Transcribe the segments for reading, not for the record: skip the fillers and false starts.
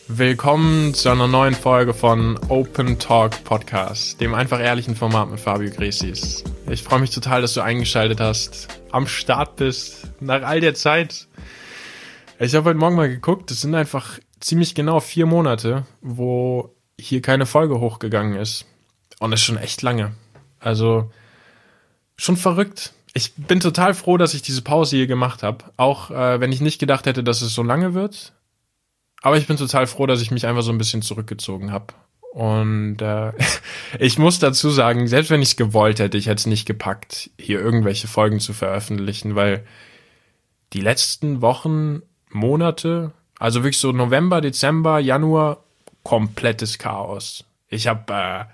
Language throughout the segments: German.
Willkommen zu einer neuen Folge von Open Talk Podcast, dem einfach ehrlichen Format mit Fabio Gresis. Ich freue mich total, dass du eingeschaltet hast, am Start bist, nach all der Zeit. Ich habe heute Morgen mal geguckt, es sind einfach ziemlich genau 4 Monate, wo hier keine Folge hochgegangen ist. Und das ist schon echt lange. Also schon verrückt. Ich bin total froh, dass ich diese Pause hier gemacht habe, auch wenn ich nicht gedacht hätte, dass es so lange wird. Aber ich bin total froh, dass ich mich einfach so ein bisschen zurückgezogen habe. Und ich muss dazu sagen, selbst wenn ich es gewollt hätte, ich hätte es nicht gepackt, hier irgendwelche Folgen zu veröffentlichen, weil die letzten Wochen, Monate, also wirklich so November, Dezember, Januar, komplettes Chaos. Ich habe,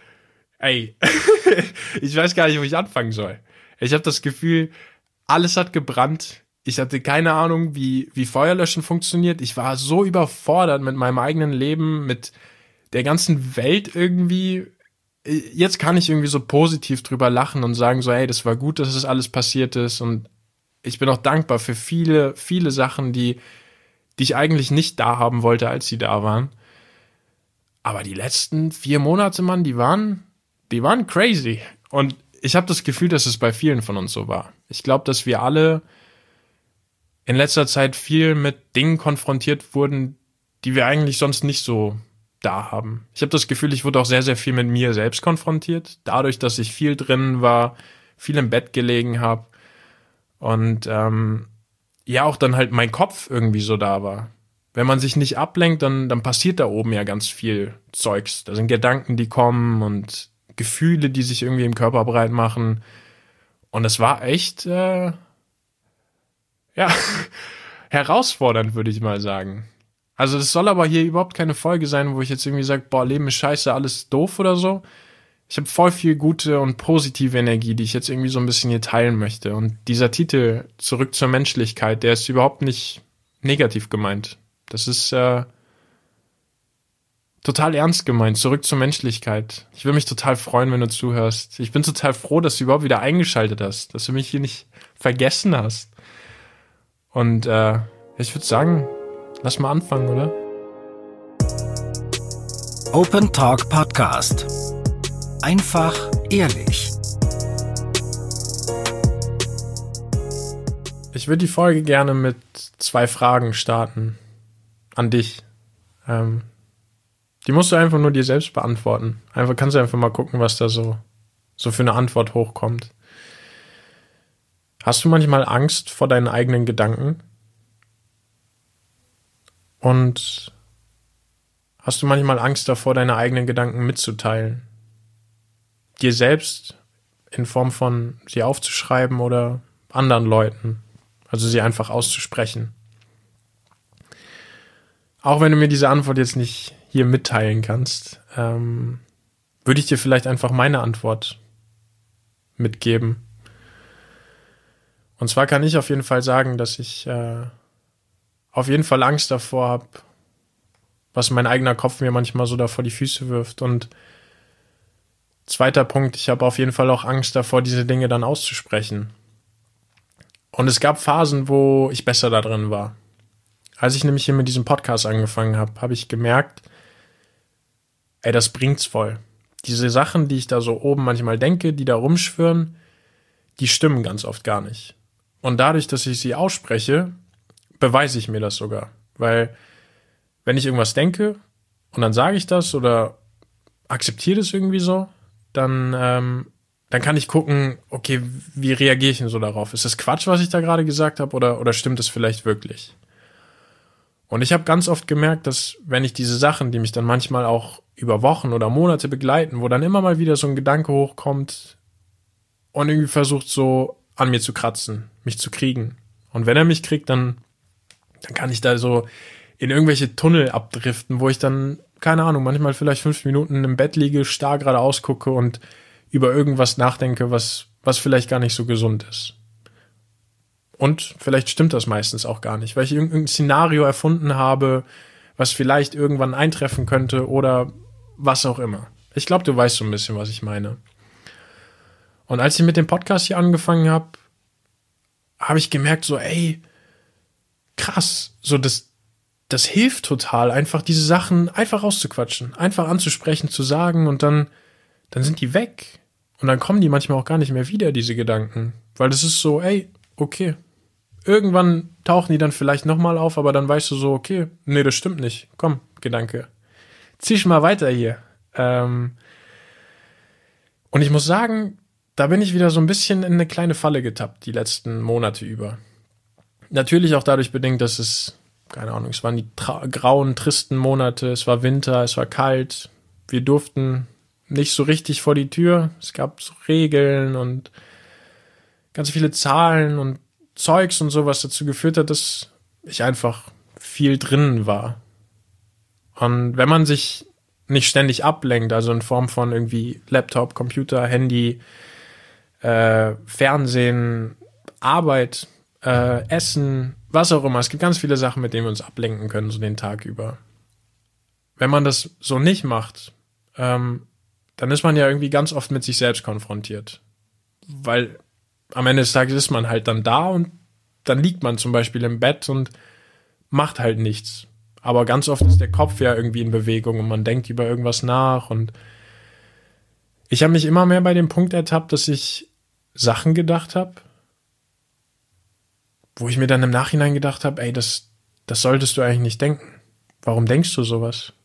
ich weiß gar nicht, wo ich anfangen soll. Ich habe das Gefühl, alles hat gebrannt. Ich hatte keine Ahnung, wie Feuerlöschen funktioniert. Ich war so überfordert mit meinem eigenen Leben, mit der ganzen Welt irgendwie. Jetzt kann ich irgendwie so positiv drüber lachen und sagen so, hey, das war gut, dass das alles passiert ist. Und ich bin auch dankbar für viele, viele Sachen, die ich eigentlich nicht da haben wollte, als sie da waren. Aber die letzten 4 Monate, Mann, die waren crazy. Und ich habe das Gefühl, dass es bei vielen von uns so war. Ich glaube, dass wir alle in letzter Zeit viel mit Dingen konfrontiert wurden, die wir eigentlich sonst nicht so da haben. Ich habe das Gefühl, ich wurde auch sehr, sehr viel mit mir selbst konfrontiert, dadurch, dass ich viel drin war, viel im Bett gelegen habe und auch dann halt mein Kopf irgendwie so da war. Wenn man sich nicht ablenkt, dann passiert da oben ja ganz viel Zeugs. Da sind Gedanken, die kommen und Gefühle, die sich irgendwie im Körper breit machen. Und es war echt herausfordernd, würde ich mal sagen. Also das soll aber hier überhaupt keine Folge sein, wo ich jetzt irgendwie sage, boah, Leben ist scheiße, alles doof oder so. Ich habe voll viel gute und positive Energie, die ich jetzt irgendwie so ein bisschen hier teilen möchte. Und dieser Titel, Zurück zur Menschlichkeit, der ist überhaupt nicht negativ gemeint. Das ist total ernst gemeint, Zurück zur Menschlichkeit. Ich würde mich total freuen, wenn du zuhörst. Ich bin total froh, dass du überhaupt wieder eingeschaltet hast, dass du mich hier nicht vergessen hast. Und ich würde sagen, lass mal anfangen, oder? Open Talk Podcast. Einfach ehrlich. Ich würde die Folge gerne mit 2 Fragen starten. An dich. Die musst du einfach nur dir selbst beantworten. Kannst du einfach mal gucken, was da so für eine Antwort hochkommt. Hast du manchmal Angst vor deinen eigenen Gedanken? Und hast du manchmal Angst davor, deine eigenen Gedanken mitzuteilen? Dir selbst in Form von sie aufzuschreiben oder anderen Leuten? Also sie einfach auszusprechen. Auch wenn du mir diese Antwort jetzt nicht hier mitteilen kannst, würde ich dir vielleicht einfach meine Antwort mitgeben. Und zwar kann ich auf jeden Fall sagen, dass ich auf jeden Fall Angst davor habe, was mein eigener Kopf mir manchmal so da vor die Füße wirft. Und zweiter Punkt, ich habe auf jeden Fall auch Angst davor, diese Dinge dann auszusprechen. Und es gab Phasen, wo ich besser da drin war. Als ich nämlich hier mit diesem Podcast angefangen habe, habe ich gemerkt, das bringt's voll. Diese Sachen, die ich da so oben manchmal denke, die da rumschwirren, die stimmen ganz oft gar nicht. Und dadurch, dass ich sie ausspreche, beweise ich mir das sogar. Weil wenn ich irgendwas denke und dann sage ich das oder akzeptiere das irgendwie so, dann kann ich gucken, okay, wie reagiere ich denn so darauf? Ist das Quatsch, was ich da gerade gesagt habe oder stimmt es vielleicht wirklich? Und ich habe ganz oft gemerkt, dass wenn ich diese Sachen, die mich dann manchmal auch über Wochen oder Monate begleiten, wo dann immer mal wieder so ein Gedanke hochkommt und irgendwie versucht so an mir zu kratzen, mich zu kriegen. Und wenn er mich kriegt, dann kann ich da so in irgendwelche Tunnel abdriften, wo ich dann, keine Ahnung, manchmal vielleicht 5 Minuten im Bett liege, starr geradeaus gucke und über irgendwas nachdenke, was vielleicht gar nicht so gesund ist. Und vielleicht stimmt das meistens auch gar nicht, weil ich irgendein Szenario erfunden habe, was vielleicht irgendwann eintreffen könnte oder was auch immer. Ich glaube, du weißt so ein bisschen, was ich meine. Und als ich mit dem Podcast hier angefangen habe, habe ich gemerkt so, krass, so das das hilft total, einfach diese Sachen einfach auszuquatschen, einfach anzusprechen, zu sagen und dann sind die weg. Und dann kommen die manchmal auch gar nicht mehr wieder, diese Gedanken. Weil das ist so, ey, okay. Irgendwann tauchen die dann vielleicht nochmal auf, aber dann weißt du so, okay, nee, das stimmt nicht. Komm, Gedanke. Zieh mal weiter hier. Und ich muss sagen, da bin ich wieder so ein bisschen in eine kleine Falle getappt, die letzten Monate über. Natürlich auch dadurch bedingt, dass es, keine Ahnung, es waren die grauen, tristen Monate, es war Winter, es war kalt, wir durften nicht so richtig vor die Tür, es gab so Regeln und ganz viele Zahlen und Zeugs und so, was dazu geführt hat, dass ich einfach viel drinnen war. Und wenn man sich nicht ständig ablenkt, also in Form von irgendwie Laptop, Computer, Handy, Fernsehen, Arbeit, Essen, was auch immer. Es gibt ganz viele Sachen, mit denen wir uns ablenken können, so den Tag über. Wenn man das so nicht macht, dann ist man ja irgendwie ganz oft mit sich selbst konfrontiert. Weil am Ende des Tages ist man halt dann da und dann liegt man zum Beispiel im Bett und macht halt nichts. Aber ganz oft ist der Kopf ja irgendwie in Bewegung und man denkt über irgendwas nach. Und ich habe mich immer mehr bei dem Punkt ertappt, dass ich Sachen gedacht habe, wo ich mir dann im Nachhinein gedacht habe, ey, das solltest du eigentlich nicht denken. Warum denkst du sowas?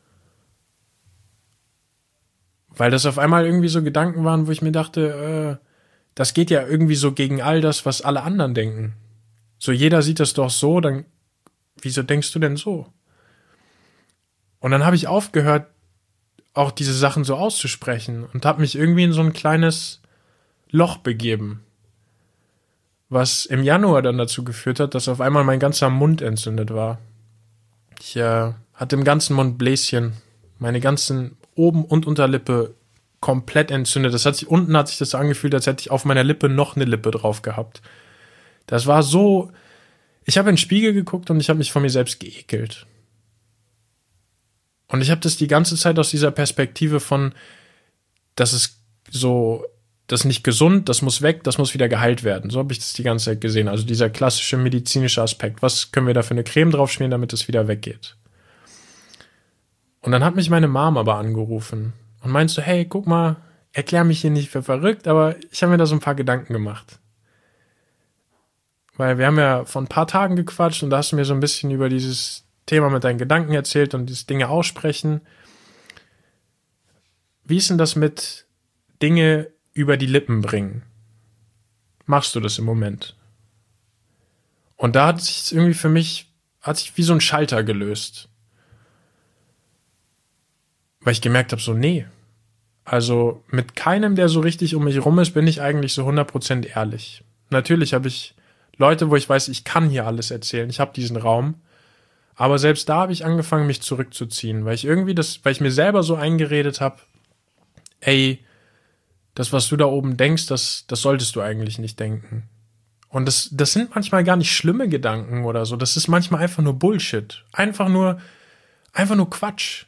Weil das auf einmal irgendwie so Gedanken waren, wo ich mir dachte, das geht ja irgendwie so gegen all das, was alle anderen denken. So, jeder sieht das doch so, dann wieso denkst du denn so? Und dann habe ich aufgehört, auch diese Sachen so auszusprechen und habe mich irgendwie in so ein kleines Loch begeben, was im Januar dann dazu geführt hat, dass auf einmal mein ganzer Mund entzündet war. Ich hatte im ganzen Mund Bläschen, meine ganzen Oben- und Unterlippe komplett entzündet. Unten hat sich das angefühlt, als hätte ich auf meiner Lippe noch eine Lippe drauf gehabt. Das war so, ich habe in den Spiegel geguckt und ich habe mich von mir selbst geekelt. Und ich habe das die ganze Zeit aus dieser Perspektive von, das ist so, das ist nicht gesund, das muss weg, das muss wieder geheilt werden. So habe ich das die ganze Zeit gesehen. Also dieser klassische medizinische Aspekt. Was können wir da für eine Creme draufschmieren, damit es wieder weggeht? Und dann hat mich meine Mom aber angerufen und meinte so, hey, guck mal, erklär mich hier nicht für verrückt, aber ich habe mir da so ein paar Gedanken gemacht. Weil wir haben ja vor ein paar Tagen gequatscht und da hast du mir so ein bisschen über dieses Thema mit deinen Gedanken erzählt und dieses Dinge aussprechen. Wie ist denn das mit Dinge über die Lippen bringen? Machst du das im Moment? Und da hat sich irgendwie für mich, hat sich wie so ein Schalter gelöst. Weil ich gemerkt habe, so nee. Also mit keinem, der so richtig um mich rum ist, bin ich eigentlich so 100% ehrlich. Natürlich habe ich Leute, wo ich weiß, ich kann hier alles erzählen. Ich habe diesen Raum. Aber selbst da habe ich angefangen, mich zurückzuziehen, weil ich mir selber so eingeredet habe, ey, das, was du da oben denkst, das solltest du eigentlich nicht denken. Und das sind manchmal gar nicht schlimme Gedanken oder so. Das ist manchmal einfach nur Bullshit. Einfach nur Quatsch.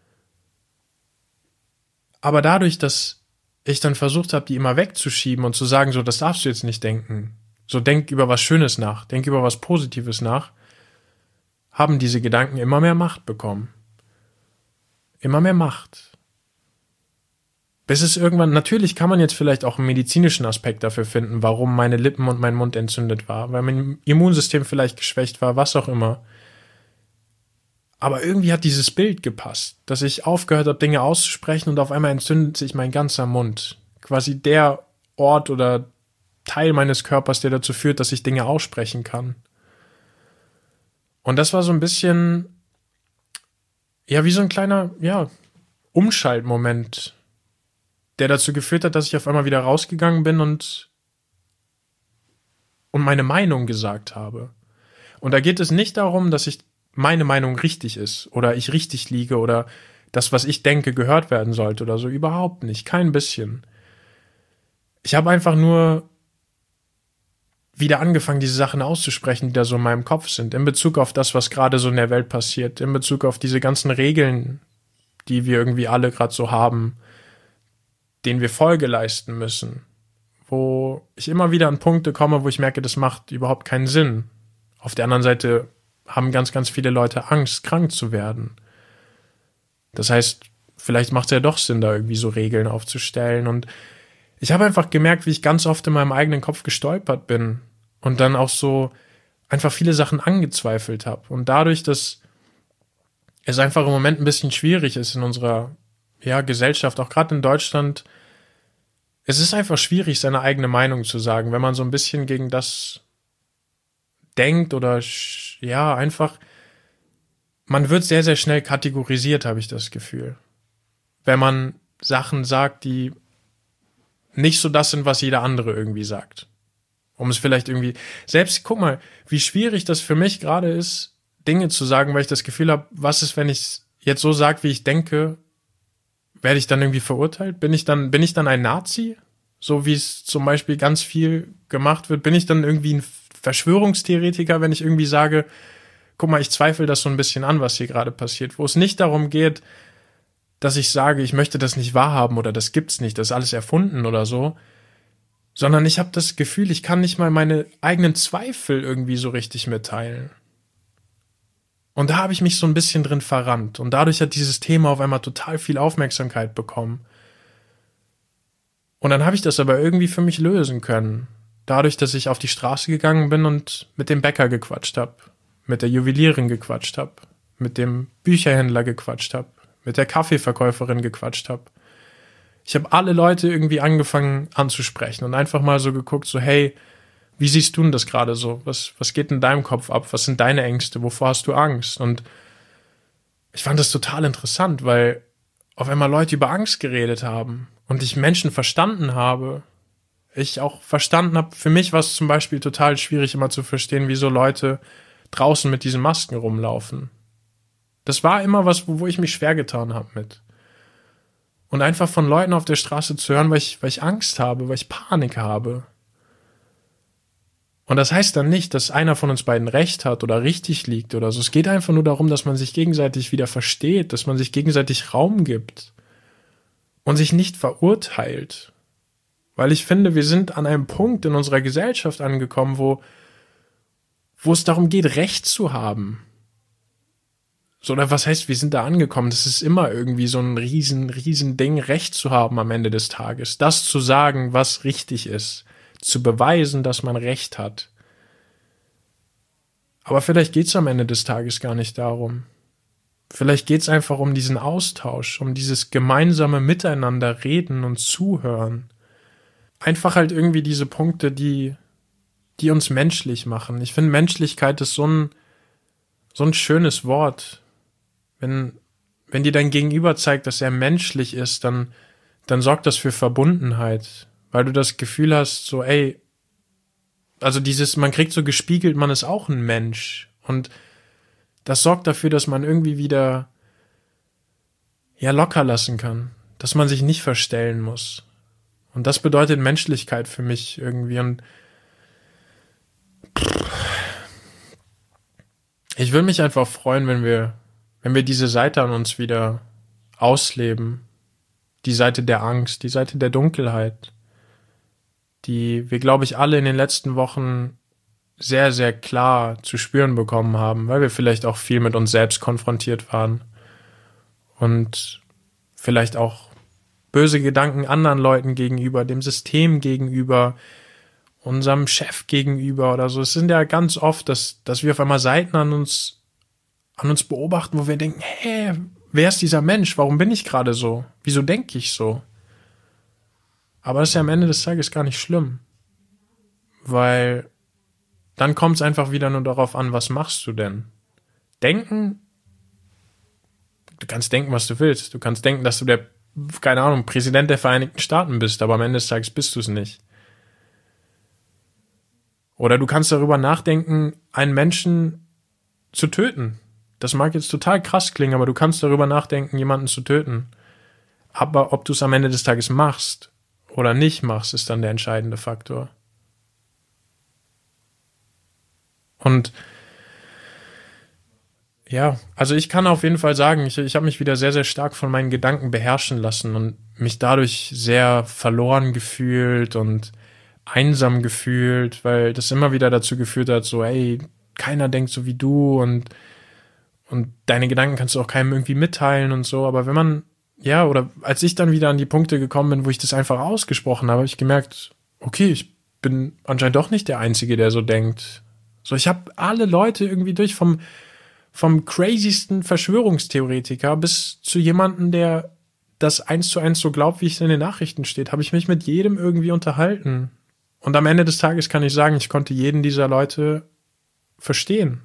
Aber dadurch, dass ich dann versucht habe, die immer wegzuschieben und zu sagen, so, das darfst du jetzt nicht denken. So, denk über was Schönes nach, denk über was Positives nach, haben diese Gedanken immer mehr Macht bekommen. Immer mehr Macht. Bis es irgendwann, natürlich kann man jetzt vielleicht auch einen medizinischen Aspekt dafür finden, warum meine Lippen und mein Mund entzündet war, weil mein Immunsystem vielleicht geschwächt war, was auch immer. Aber irgendwie hat dieses Bild gepasst, dass ich aufgehört habe, Dinge auszusprechen und auf einmal entzündet sich mein ganzer Mund. Quasi der Ort oder Teil meines Körpers, der dazu führt, dass ich Dinge aussprechen kann. Und das war so ein bisschen, ja, wie so ein kleiner, ja, Umschaltmoment, der dazu geführt hat, dass ich auf einmal wieder rausgegangen bin und meine Meinung gesagt habe. Und da geht es nicht darum, dass meine Meinung richtig ist oder ich richtig liege oder das, was ich denke, gehört werden sollte oder so. Überhaupt nicht. Kein bisschen. Ich habe einfach nur wieder angefangen, diese Sachen auszusprechen, die da so in meinem Kopf sind, in Bezug auf das, was gerade so in der Welt passiert, in Bezug auf diese ganzen Regeln, die wir irgendwie alle gerade so haben, denen wir Folge leisten müssen, wo ich immer wieder an Punkte komme, wo ich merke, das macht überhaupt keinen Sinn. Auf der anderen Seite haben ganz, ganz viele Leute Angst, krank zu werden. Das heißt, vielleicht macht es ja doch Sinn, da irgendwie so Regeln aufzustellen. Und ich habe einfach gemerkt, wie ich ganz oft in meinem eigenen Kopf gestolpert bin und dann auch so einfach viele Sachen angezweifelt habe. Und dadurch, dass es einfach im Moment ein bisschen schwierig ist in unserer Gesellschaft, auch gerade in Deutschland, es ist einfach schwierig, seine eigene Meinung zu sagen, wenn man so ein bisschen gegen das denkt oder einfach, man wird sehr, sehr schnell kategorisiert, habe ich das Gefühl. Wenn man Sachen sagt, die nicht so das sind, was jeder andere irgendwie sagt. Um es vielleicht irgendwie, selbst, guck mal, wie schwierig das für mich gerade ist, Dinge zu sagen, weil ich das Gefühl habe, was ist, wenn ich es jetzt so sage, wie ich denke, werde ich dann irgendwie verurteilt? Bin ich dann ein Nazi? So wie es zum Beispiel ganz viel gemacht wird. Bin ich dann irgendwie ein Verschwörungstheoretiker, wenn ich irgendwie sage, guck mal, ich zweifle das so ein bisschen an, was hier gerade passiert. Wo es nicht darum geht, dass ich sage, ich möchte das nicht wahrhaben oder das gibt's nicht, das ist alles erfunden oder so, sondern ich habe das Gefühl, ich kann nicht mal meine eigenen Zweifel irgendwie so richtig mitteilen. Und da habe ich mich so ein bisschen drin verrannt. Und dadurch hat dieses Thema auf einmal total viel Aufmerksamkeit bekommen. Und dann habe ich das aber irgendwie für mich lösen können. Dadurch, dass ich auf die Straße gegangen bin und mit dem Bäcker gequatscht habe, mit der Juwelierin gequatscht habe, mit dem Bücherhändler gequatscht habe, mit der Kaffeeverkäuferin gequatscht habe. Ich habe alle Leute irgendwie angefangen anzusprechen und einfach mal so geguckt, so hey, wie siehst du denn das gerade so? Was geht in deinem Kopf ab? Was sind deine Ängste? Wovor hast du Angst? Und ich fand das total interessant, weil auf einmal Leute über Angst geredet haben und ich Menschen verstanden habe. Ich auch verstanden habe, für mich war es zum Beispiel total schwierig immer zu verstehen, wieso Leute draußen mit diesen Masken rumlaufen. Das war immer was, wo ich mich schwer getan habe mit. Und einfach von Leuten auf der Straße zu hören, weil ich Angst habe, weil ich Panik habe. Und das heißt dann nicht, dass einer von uns beiden recht hat oder richtig liegt oder so. Es geht einfach nur darum, dass man sich gegenseitig wieder versteht, dass man sich gegenseitig Raum gibt und sich nicht verurteilt. Weil ich finde, wir sind an einem Punkt in unserer Gesellschaft angekommen, wo es darum geht, Recht zu haben. So, oder was heißt, wir sind da angekommen? Das ist immer irgendwie so ein riesen Ding, Recht zu haben am Ende des Tages. Das zu sagen, was richtig ist. Zu beweisen, dass man Recht hat. Aber vielleicht geht es am Ende des Tages gar nicht darum. Vielleicht geht es einfach um diesen Austausch, um dieses gemeinsame Miteinander reden und zuhören. Einfach halt irgendwie diese Punkte, die uns menschlich machen. Ich finde, Menschlichkeit ist so ein schönes Wort. Wenn dir dein Gegenüber zeigt, dass er menschlich ist, dann sorgt das für Verbundenheit. Weil du das Gefühl hast, so, ey, also man kriegt so gespiegelt, man ist auch ein Mensch. Und das sorgt dafür, dass man irgendwie wieder, locker lassen kann. Dass man sich nicht verstellen muss. Und das bedeutet Menschlichkeit für mich irgendwie. Und ich würde mich einfach freuen, wenn wir diese Seite an uns wieder ausleben. Die Seite der Angst, die Seite der Dunkelheit, die wir, glaube ich, alle in den letzten Wochen sehr, sehr klar zu spüren bekommen haben, weil wir vielleicht auch viel mit uns selbst konfrontiert waren und vielleicht auch böse Gedanken anderen Leuten gegenüber, dem System gegenüber, unserem Chef gegenüber oder so. Es sind ja ganz oft, dass wir auf einmal Seiten an uns beobachten, wo wir denken, hä, wer ist dieser Mensch? Warum bin ich gerade so? Wieso denke ich so? Aber das ist ja am Ende des Tages gar nicht schlimm. Weil dann kommt es einfach wieder nur darauf an, was machst du denn? Denken, du kannst denken, was du willst. Du kannst denken, dass du Präsident der Vereinigten Staaten bist, aber am Ende des Tages bist du es nicht. Oder du kannst darüber nachdenken, einen Menschen zu töten. Das mag jetzt total krass klingen, aber du kannst darüber nachdenken, jemanden zu töten. Aber ob du es am Ende des Tages machst oder nicht machst, ist dann der entscheidende Faktor. Und ja, also ich kann auf jeden Fall sagen, ich habe mich wieder sehr, sehr stark von meinen Gedanken beherrschen lassen und mich dadurch sehr verloren gefühlt und einsam gefühlt, weil das immer wieder dazu geführt hat, so, ey, keiner denkt so wie du und deine Gedanken kannst du auch keinem irgendwie mitteilen und so. Aber wenn man, ja, oder als ich dann wieder an die Punkte gekommen bin, wo ich das einfach ausgesprochen habe, habe ich gemerkt, okay, ich bin anscheinend doch nicht der Einzige, der so denkt. So, ich habe alle Leute irgendwie durch, vom crazysten Verschwörungstheoretiker bis zu jemandem, der das 1:1 so glaubt, wie es in den Nachrichten steht, habe ich mich mit jedem irgendwie unterhalten. Und am Ende des Tages kann ich sagen, ich konnte jeden dieser Leute verstehen.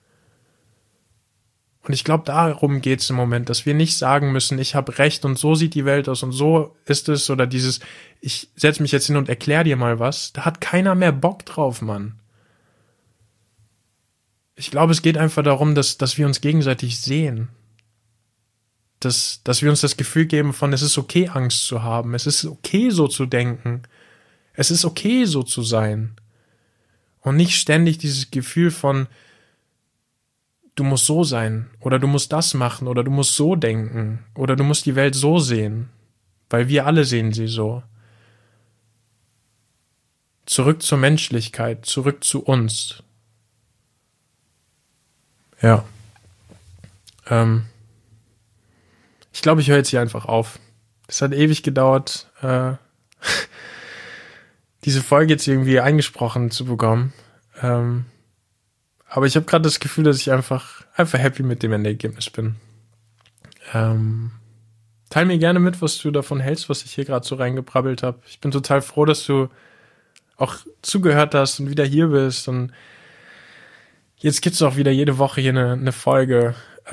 Und ich glaube, darum geht es im Moment, dass wir nicht sagen müssen, ich habe recht und so sieht die Welt aus und so ist es, oder dieses, ich setze mich jetzt hin und erkläre dir mal was. Da hat keiner mehr Bock drauf, Mann. Ich glaube, es geht einfach darum, dass wir uns gegenseitig sehen. Dass wir uns das Gefühl geben von, es ist okay, Angst zu haben. Es ist okay, so zu denken. Es ist okay, so zu sein. Und nicht ständig dieses Gefühl von, du musst so sein oder du musst das machen oder du musst so denken oder du musst die Welt so sehen, weil wir alle sehen sie so. Zurück zur Menschlichkeit, zurück zu uns. Ja. Ich glaube, ich höre jetzt hier einfach auf. Es hat ewig gedauert, diese Folge jetzt irgendwie eingesprochen zu bekommen. Aber ich habe gerade das Gefühl, dass ich einfach happy mit dem Endergebnis bin. Teil mir gerne mit, was du davon hältst, was ich hier gerade so reingebrabbelt habe. Ich bin total froh, dass du auch zugehört hast und wieder hier bist. Und jetzt gibt's auch wieder jede Woche hier eine Folge.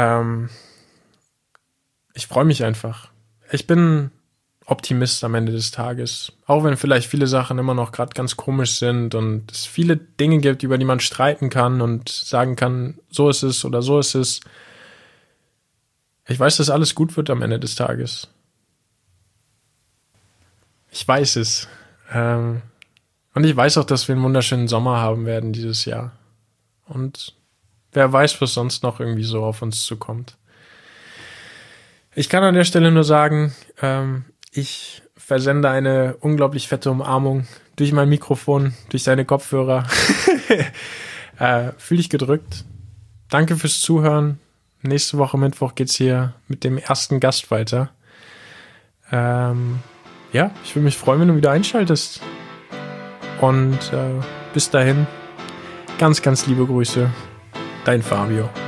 Ich freue mich einfach. Ich bin Optimist am Ende des Tages. Auch wenn vielleicht viele Sachen immer noch gerade ganz komisch sind und es viele Dinge gibt, über die man streiten kann und sagen kann, so ist es oder so ist es. Ich weiß, dass alles gut wird am Ende des Tages. Ich weiß es. Und ich weiß auch, dass wir einen wunderschönen Sommer haben werden dieses Jahr. Und wer weiß, was sonst noch irgendwie so auf uns zukommt. Ich kann an der Stelle nur sagen, ich versende eine unglaublich fette Umarmung durch mein Mikrofon, durch deine Kopfhörer. Fühl dich gedrückt. Danke fürs Zuhören. Nächste Woche Mittwoch geht's hier mit dem ersten Gast weiter. Ja, ich würde mich freuen, wenn du wieder einschaltest. Und bis dahin, ganz, ganz liebe Grüße. Dein Fabio.